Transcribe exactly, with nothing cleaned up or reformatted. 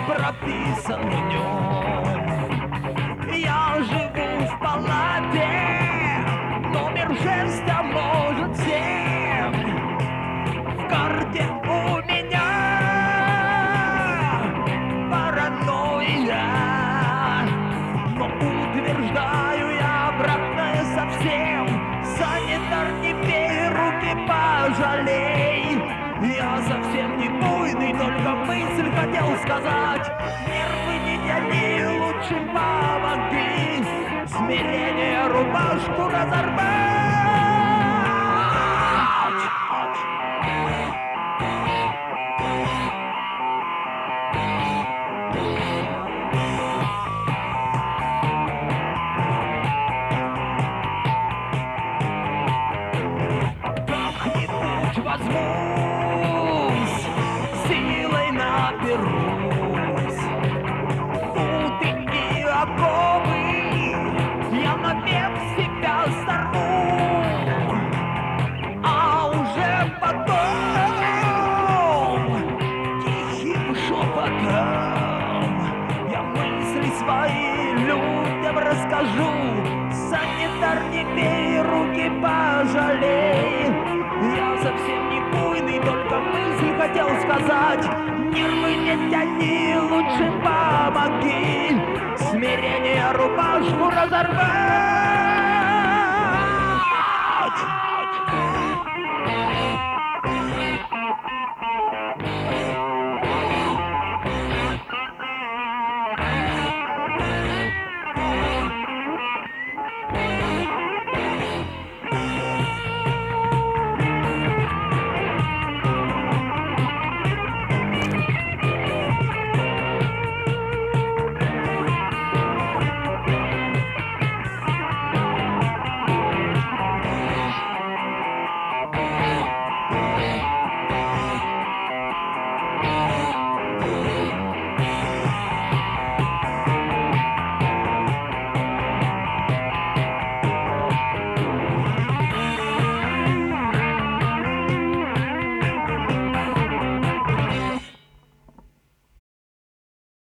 прописан в нем. Я живу в палате, номер шесть, а может семь. В карте у меня паранойя, но утверждаю я обратное совсем. Санитар, не бей, руки пожалей. Я совсем не буйный, только мысль хотел сказать. Нервы не тяни, лучше помоги. Смирение рубашку разорвать. Как-нибудь возьмусь, силой наберусь. Путы и оковы я навек себя сорву, а уже потом тихим шепотом я мысли свои людям расскажу. Санитар, не бей, руки пожалей. Я совсем не буйный, только мысль хотел сказать. Нервы не тяни, лучше помоги. Смирение рубашку разорвать.